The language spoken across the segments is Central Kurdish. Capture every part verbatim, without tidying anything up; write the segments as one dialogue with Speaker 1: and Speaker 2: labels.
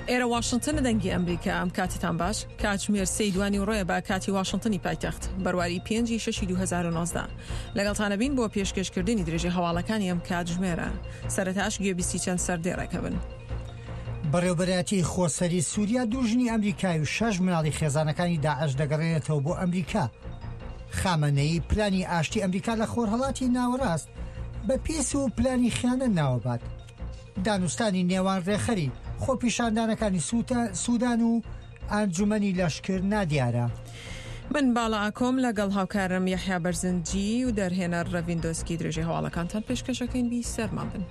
Speaker 1: ئێرە واشنگتن دەنگی ئەمریکا ئەم کاتتان باش کاتژمێر سەیدوانی ڕۆیە بە کاتی واشنگتنی پایتەخت بەرواری پێنجی شەشی دوو هەزار و نۆزدە لەگەڵتانە بین بۆ پێشکەشکردنی درێژی هەواڵەکانی ئەم کاتژمێرە سەرەتاش گوێبیستی چەند سەردێڕێکە بن.
Speaker 2: بەڕێوەبەرەتی خۆسەری سووریا دوژنی ئەمریکای و شەش مناڵی خێزانەکانی داعش دەگەڕێنێتەوە بۆ ئەمریکا. خامنەئی پلانی ئاشتی ئەمریکا لە خۆرهەڵاتی ناوەڕاست بە پێس و پلانی خیانە ناوەبات. دانوستانی نێوان ڕێخەری خۆپیشاندانەکانی سوودان و ئەنجومەنی لەشکر نادیارە.
Speaker 1: من باڵا ئاکۆم لەگەڵ هاوکارم یەحیا بەرزنجی و دەرهێنەر ڕەڤیندۆسکی درێژی هەواڵەکانتان پێشکەشەکەین بی سەرمان بن.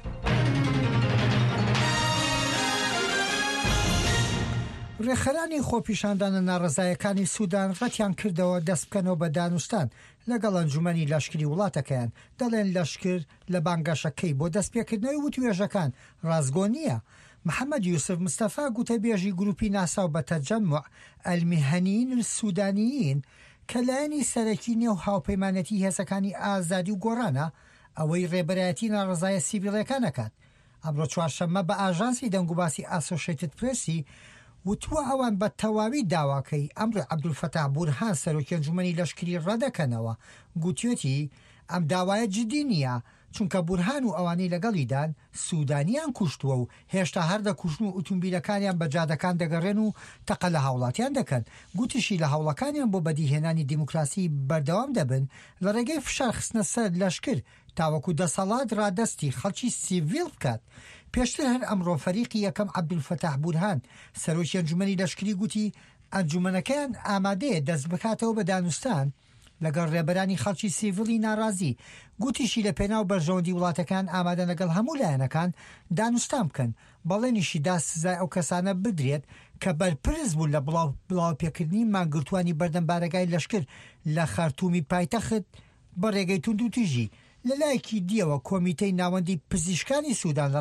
Speaker 2: ڕێخەرانی خۆپیشاندانە ناڕەزایەکانی سوودان ڕەتیان کردەوە دەست بکەنەوە بە دانوستان لەگەڵ ئەنجومەنی لەشکری وڵاتەکەیان. دەڵێن لەشکر لە بانگەشەکەی بۆ دەستپێکردنەوەی وتوێژەکان ڕازگۆ نییە. محەممەد یوسف مستەفا گوتەبێژی گروپی ناسا و بە تەجەمع ئەلمیهەنین سوودانیین کە لایەنی سەرەکی نێو هاوپەیمانەتی هێزەکانی ئازادی و گۆڕانە ئەوەی ڕێبەرایەتی ناڕەزایە سیڤیلەکان دەکات. ئەمڕۆ چوارشەممە بە ئاژانسی دەنگوباسی ئاسۆشیێتد پرێسی وتووە ئەوان بە تەواوی داواکەی ئەمڕۆ عەبدولفەتاح بورهان سەرۆکی ئەنجومەنی لەشکری ڕەدەکەنەوە. گوتوێتی ئەم داوایە جدی نییە چونکە بورهان و ئەوانەی لەگەڵیدان سوودانیان کوشتووە و هێشتا هەردە کوشتن و ئۆتۆمبیلەکانیان بە جادەکان دەگەڕێن و تەقە لە هاوڵاتیان دەکەن. گوتیشی لە هاوڵەکانیان بۆ بەدیهێنانی دیموکراسی بەردەوام دەبن لە ڕێگەی فشار خستنە سەر لەشکر تاوەکو دەسەڵات ڕادەستی خەڵکی سیڤیل بکات. پێشتر هەر ئەمڕۆ فەریقی یەکەم عەبدولفەتاح بورهان سەرۆکی ئەنجومەنی لەشکری گوتی ئەنجومەنەکەیان ئامادەیە دەست بکاتەوە بە دانوستان لەگەڵ ڕێبەرانی خەڵکی سیڤیلی ناڕازی. گوتیشی لە پێناو بەرژەوەندی وڵاتەکان ئامادە لەگەڵ هەموو لایەنەکان دانوستان بکەن. بەڵێنیشی دا سزای ئەو کەسانە بدرێت کە بەرپرس بوون لە بڵاو بڵاوپێکردنی مانگرتوانی بەردەمبارەگای لەشکر لە خەرتومی پایتەخت بە ڕێگەی توند و تیژی. لەلایەکی دیەوە کۆمیتەی ناوەندی پزیشکانی سوودان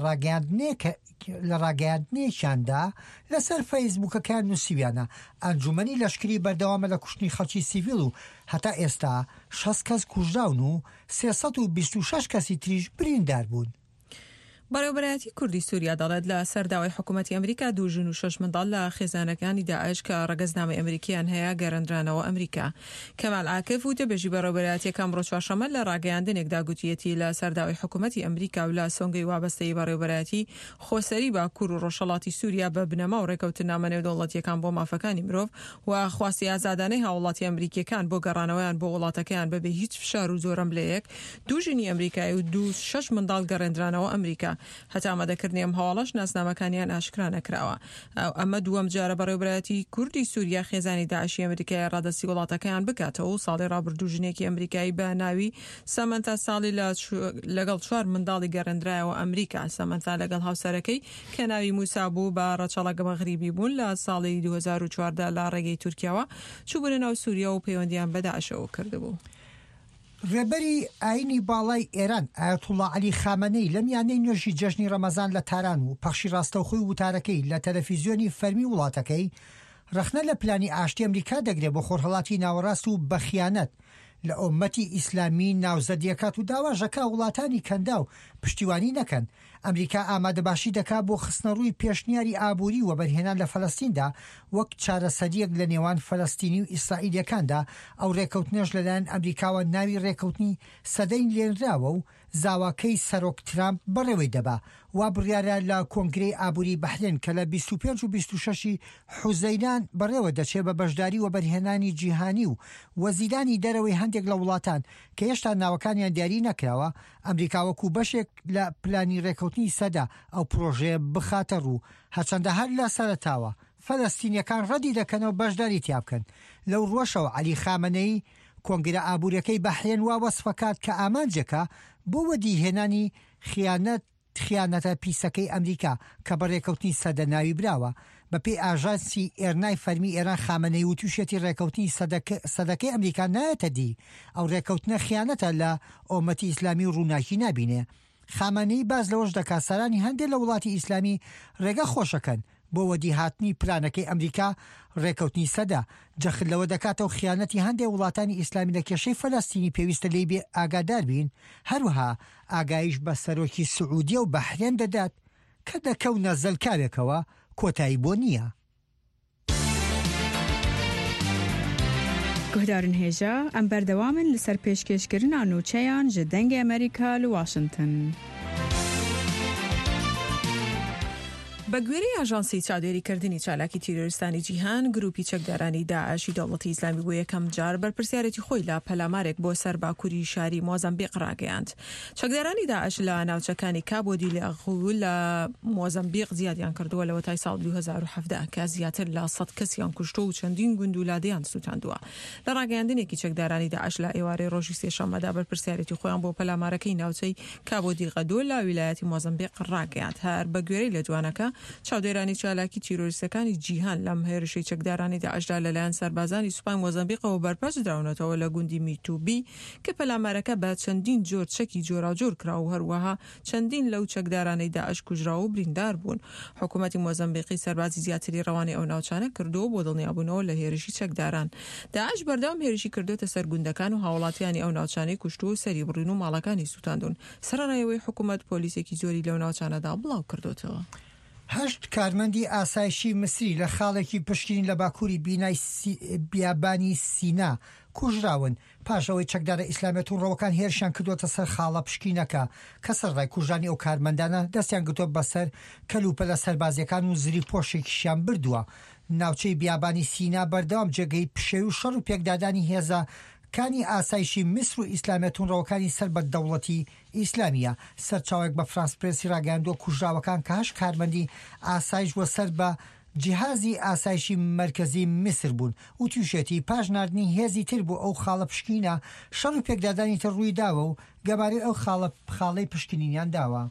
Speaker 2: لە ڕاگەیاندنێکیاندا لەسەر فەیسبووکەکان نووسیویانە ئەنجومەنی لەشکری بەردەوامە لە کوشتنی خەڵکی سیڤیل و هەتا ئێستا شەست کەس کوژراون و سێسەد و بیست و شەش کەسی تریش بریندار بوون.
Speaker 1: بەڕێوەبەرایەتی کوردی سووریا دەڵێت لە سەرداوای حکوومەتی ئەمریکا دوو ژن و شەش منداڵ لە خێزانەکانی داعش کە ڕەگەزنامەی ئەمریکیان هەیە گەڕاندرانەوە ئەمریکا. کەمال عاکف وتەبێژی بەڕێوەبەرایەتیەکە ئەمڕۆ چوارشەممە لە ڕاگەیاندنێکدا گوتیەتی لە سەرداوای حکوومەتی ئەمریکا و لە سۆنگەی وابەستەی بەڕێوەبەرایەتی خۆسەری باکوور و ڕۆژهەڵاتی سووریا بە بنەما و ڕێکەوتنامە نێودەوڵەتیەکان بۆ مافەکانی مرۆڤ و خواستی ئازادانەی هاوڵاتی ئەمریکیەکان بۆ گەڕانەوەیان بۆ وڵاتەکەیان بەبێ هیچ فشار و زۆرەم لەیەک دوو ژنی ئەمریکایی و دوو شەش منداڵ گەڕێندرانەوە ئەمریکا. هەتا کردنی ئەم هەواڵەش ناسنامەکانیان ئاشکرا نەکراوە. ئەمە دووەم جارە بەڕێوەبەرایەتی کوردی سووریا خێزانی داعشی ئەمریکای ڕادەستی وڵاتەکەیان بکاتەوە و ساڵی ڕابردوو ژنێکی ئەمریکایی بە ناوی سەمەنتا ساڵی لەگەڵ چوار منداڵی گەڕێندرایەوە ئەمریکا. سەمەنتا لەگەڵ هاوسەرەکەی کە ناوی موسا بوو بە ڕەچەڵە مەغریبی بوون لە ساڵی دوو هەزار و چواردە لە ڕێگەی تورکیاوە چووبوونە ناو سووریا و پەیوەندیان بە داعشەوە کردبوو.
Speaker 2: ڕێبەری ئاینی باڵای ئێران ئایەتوڵڵا عەلی خامنەی لە میانەی نوێژی جەژنی ڕەمەزان لە تاران و پەخشی ڕاستەوخۆی وتارەکەی لە تەلەڤیزیۆنی فەرمی وڵاتەکەی ڕەخنە لە پلانی ئاشتی ئەمریکا دەگرێت بۆ خۆرهەڵاتی ناوەڕاست و بەخیانەت لە ئومەتی ئیسلامی ناوزەدیەکات و داواژەکە وڵاتانی کەندا و پشتیوانی نەکەن. ئەمریکا ئامادەباشی دەکات بۆ خستنەڕووی پێشنیاری ئابووری و بەرهێنان لە فەلەستیندا وەک چارەسەریەک لە نێوان فەلەستینی و ئیسرائیلیەکاندا. ئەو ڕێکەوتنێش لەلایەن ئەمریکاوە ناوی ڕێکەوتنی سەدەی لێنراوە و زاواکەی سەرۆک ترامپ بەڕێوەی دەبا. وا بڕیارە لە کۆنگرەی ئابووری بەحرین کە لە بیست و پێنج و بیست و شەشی حوزەیران بەڕێوە دەچێت بە بەشداری و بەرهێنانی جیهانی و وەزیرانی دەرەوەی هەندێک لە وڵاتان کە هێشتا ناوەکانیان دیاری نەکراوە ئەمریکا وەکو بەشێک لە پلانی ڕێکەوتنی سەدا ئەو پرۆژەیە بخاتە ڕوو. هەرچەندە هەر لە سەرەتاوە فەلەستینیەکان ڕەدی دەکەنەوە بەشداری تیا بکەن. لەو ڕۆژەوە عەلی خامنەی کۆنگرە ئابوووریەکەی بەحرین وا وەسفەکات کە ئامانجەکە بۆ وەدیهێنانی خیانەت خیانەتە پیسەکەی ئەمریکا کە بە ڕێکەوتنی سەدە ناوی براوە. بەپێی ئاژانسی ئێرنای فەرمی ئێران خامنەی و تووشێتی ڕێکەوتنی سەدەکەی ئەمریکا نایەتە دی. ئەو ڕێکەوتنە خیانەتە لە ئومەتی ئیسلامی و ڕووناکی نابینێ. خامنەی باز لەوەش دەکات سەرانی هەندێک لە وڵاتی ئیسلامی ڕێگە خۆشەکەن بۆ وەدیهاتنی پلانەکەی ئەمریکا ڕێکەوتنی سەدا. جەخت لەوە دەکاتەوە خیانەتی هەندێک وڵاتانی ئیسلامی لە کێشەی فەلەستینی پێویستە لێی بێ ئاگادار بین. هەروەها ئاگایش بە سەرۆکی سعودیە و بەحرین دەدات کە دەکەونە زەلکاوێکەوە کۆتایی بۆ نییە.
Speaker 3: گهدارن هێژە ئەم بەردەوامن لەسەر پێشکەشکردنا نوچەیان ji dengê ئەمریکا li Washington.
Speaker 1: بە گوێرەی ئاژانسی چاودێریکردنی چالاکی تیرۆریستانی جیهان گروپی چەکدارانی داعشی دەوڵەتی ئیسلامی بۆ یەکەم جار بەرپرسیارەتی خۆی لە پەلامارێک بۆ سەر باکووری شاری مۆزەمبیق ڕاگەیاند. چەکدارانی داعش لە ناوچەکانی کابۆ دیلێغو لە مۆزەمبیق زیادیان کردووە لە وەتای ساڵ دوو هەزار و حەڤدە کە زیاتر لە سەد کەسیان کوشتۆ و چەندین گوند و لادەیان سوتاندووە. لە ڕاگەیاندنێکی چەکدارانی داعش لە ئێوارەی ڕۆژی سێشەممەدا بەرپرسیارەتی خۆیان بۆ پەلامارەکەی ناوچەی کابۆ دیلغەدۆ لە ویلایەتی مۆزەمبیق ڕاگەیاند. هەر بە گوێرەی لە جوانەکە چاودێرانی چالاکی تیرۆریستەکانی جیهان لەم هێرشەی چەکدارانی داعشدا لەلایەن سەربازانی سوپای مۆزەمبیقەوە بەرپرس دراونەتەوە لە گوندی میتوبی کە پەلامارەکە بە چەندین جۆر چەکی جۆراوجۆر کرا و هەروەها چەندین لەو چەکدارانەی داعش کوژراوە و بریندار بوون. حکوومەتی مۆزەمبیقی سەربازی زیاتری ڕەوانەی ئەو ناوچانە کردووە بۆ دڵنیابوونەوە لە هێرشی چەکداران. داعش بەردەوام هێرشی کردوتە سەر گوندەکان و هاوڵاتیانی ئەو ناوچانەی کوشتووە و سەری بڕین و ماڵەکانی سوتاندون. سەرانایەوەی حکوومەت پۆلیسێکی زۆری لەو ناوچانەدا بڵاو کردوتەوە.
Speaker 2: هەشت کارمەندی ئاسایشی مسری لە خاڵێکی پشتین لە باکووری بینای بیابانی سینا کوژراون پاشەوەی چەکدارە ئیسلامیەت و ڕەوەکان هێرشیان کردوتە سەر خاڵە پشکینەکە کە سەرڕای کوژانی ئەو کارمەندانە دەستیان گرتووە بەسەر کەلوپە لە سەربازیەکان و زری پۆشێکیشیان بردووە. ناوچەی بیابانی سینا بەردەوام جێگەی پشێ و شەڕ و پێکدادانی هێزە کانی ئاسایشی میسر و ئیسلامیەتون ڕەوەکانی سەر بە دەوڵەتی ئیسلامیە. سەرچاوێک بە فرانس پرێسی ڕاگەیاندووە کوژراوەکان کە هەشت کارمەندی ئاسایش وە سەر بە جیهازی ئاسایشی مرکزی میسر بوون و تووشێتی پاش ناردنی هێزی تر بوو ئەو خاڵە پشکینە شەڕ و پێکدادانی تر ڕووی داوە و گەبارەی ئەو خاڵە خاڵەی پشکنینیان داوە.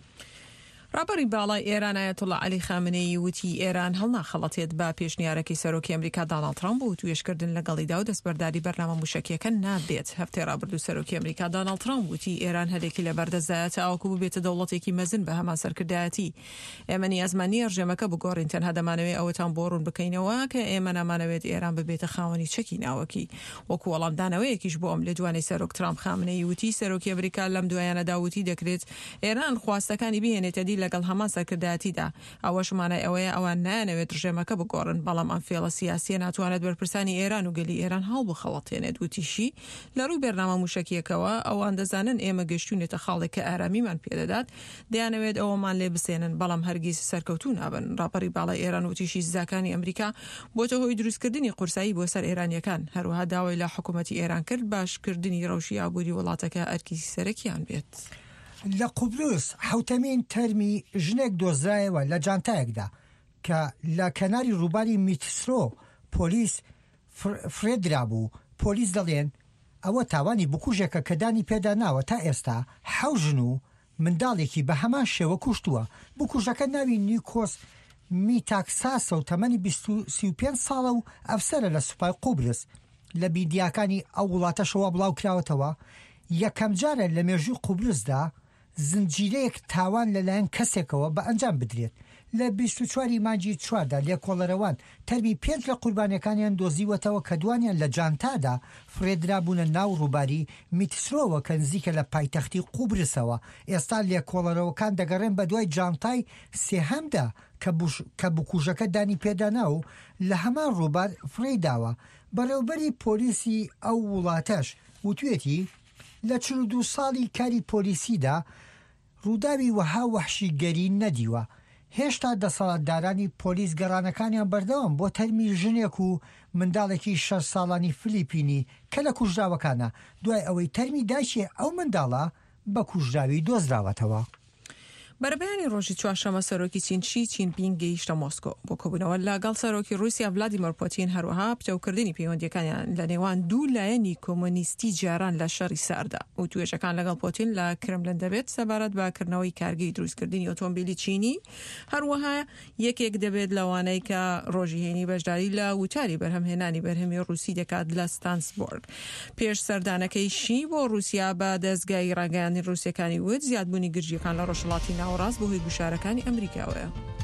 Speaker 1: ڕابەری باڵای ئێران ئایەتوڵا عەلی خامنەیی وتی ئێران هەڵناخەڵەتێت بە پێشنیارەکەی سەرۆکی ئەمریکا دۆناڵد ترامپ و توێشکردن لەگەڵیدا و دەستبەرداری بەرنامە موشکیەکە نابێت. هەفتەی ڕابردوو سەرۆکی ئەمریکا دۆناڵد ترامپ وتی ئێران هەرێکی لە بەردەستدایەتە ئاوکو ببێتە دەوڵەتێکی مەزن بە هەمان سەرکردایەتی. ئێمە نیازمانی ڕژێمەکە بگۆڕین تەنها دەمانەوێت ئەوەتان بۆ ڕوون بکەینەوە کە ئێمە نامانەوێت ئێران ببێتە خاوەنی چەکی ناوەکی. وەکو وەڵامدانەوەیەکیش بۆ ئەم لە دوانەی سەرۆک ترامپ خامنەیی وتی سەرۆکی ئەمریکا لەم دوایانەدا وتی دەکرێت ئێران خواستەکانی بهێنێتە دی لەگەڵ هەمان سەرکردایەتیدا. ئەوەشمانە ئەوەیە ئەوان نایەنەوێت ڕژێمەکە بگۆڕن بەڵام ئەم فێڵە سیاسیە ناتوانێت بەرپرسانی ئێران و گەلی ئێران هەڵ بخەڵەتێنێت. وتیشی لە ڕووی بەرنامە موشکیەکەوە ئەوان دەزانن ئێمە گەشتونێتە خاڵێک کە ئارامیمان پێدەدات دەیانەوێت ئەوەمان لێ بسێنن بەڵام هەرگیز سەرکەوتوو نابن. ڕاپەڕی باڵای ئێران وتیشی سزاکانی ئەمریکا بۆتە هۆی دروستکردنی قورسایی بۆ سەر ئێرانیەکان هەروەها داوای لە حکوومەتی ئێران کرد باشکردنی ڕەوشی ئابووری وڵاتەکە ئەرکی سەرەکیان بێت.
Speaker 2: لە قوبلوس حوتەمین تەرمی ژنێک دۆزرایەوە لە جانتایەکدا کە لە کەناری ڕووباری میتسرۆ پۆلیس فرێدرا بوو. پۆلیس دەڵێن ئەوە تاوانی بکوژێکە کە دانی پێدا ناوە تا ئێستا حەوژن و منداڵێکی بە هەمان شێوە کوشتووە. بکوژەکە ناوی نیکۆس میتاکساسە و تەمەنی سی و پێنج ساڵە و ئەفسەرە لە سوپای قوبلس. لە بیدیاکانی ئەو وڵاتەشەوە بڵاو کراوەتەوە یەکەم جارە لە مێژووی قوبلسدا زنجیرەیەک تاوان لەلایەن کەسێکەوە بە ئەنجام بدرێت. لە بیست و چواری مانگی چواردا لێکۆڵەرەوان تەرمی پێنج لە قوربانەکانیان دۆزیوەتەوە کە دوانیان لە جانتادا فرێدرابوونە ناو ڕووباری میتسرۆوە کە نزیکە لە پایتەختی قوبرسەوە. ئێستا لێکۆڵەرەوەکان دەگەڕێن بە دوای جانتای سێهەمدا کە بکوژەکە دانی پێدانا و لە هەمان ڕووبار فرێداوە. بەڕێوبەری پۆلیسی ئەو وڵاتەش وتوێتی لە چل و دوو ساڵی کاری پۆلیسیدا ڕووداوی وەها وەحشیگەری نەدیوە. هێشتا دەسەڵاتدارانی پۆلیس گەڕانەکانیان بەردەوام بۆ تەرمی ژنێک و منداڵێکی شەش ساڵانی فلیپینی کە لە کوژراوەکانە دوای ئەوەی تەرمی دایشێ ئەو منداڵە بە کوژراوی دۆزراوەتەوە.
Speaker 1: بەرەبەیانی ڕۆژی چوارشەمە سەرۆکی چین شی جینپینگ گەیشتە مۆسکۆ بۆ کۆبوونەوە لەگەڵ سەرۆکی رووسیا ڤلادیمیر پوتین هەروەها پتەوکردنی پەیوەندیەکانیان لە نێوان دوو لایەنی کۆمۆنیستی جاران لە شەڕی ساردا و توێژەکان لەگەڵ پوتین لە کرملن دەبێت سەبارەت بەکردنەوەی کارگەی دروستکردنی ئۆتۆمبیلی چینی هەروەها یەکێک دەبێت لەوانەی کە ڕۆژی هێنی بەشداری لە وتاری بەرهەمهێنانی بەرهەمی ڕووسی دەکات لە ستانسبۆرگ. پێش سەردانەکەی شی بۆ رووسیا بە دەستگای ڕاگەیاندنی ڕووسیەکانی وت زیادبوونی گرژیەکان لە ڕۆژهەڵاتی ناوەڕاست بەهۆی گوشارەکانی ئەمریکاوەیە.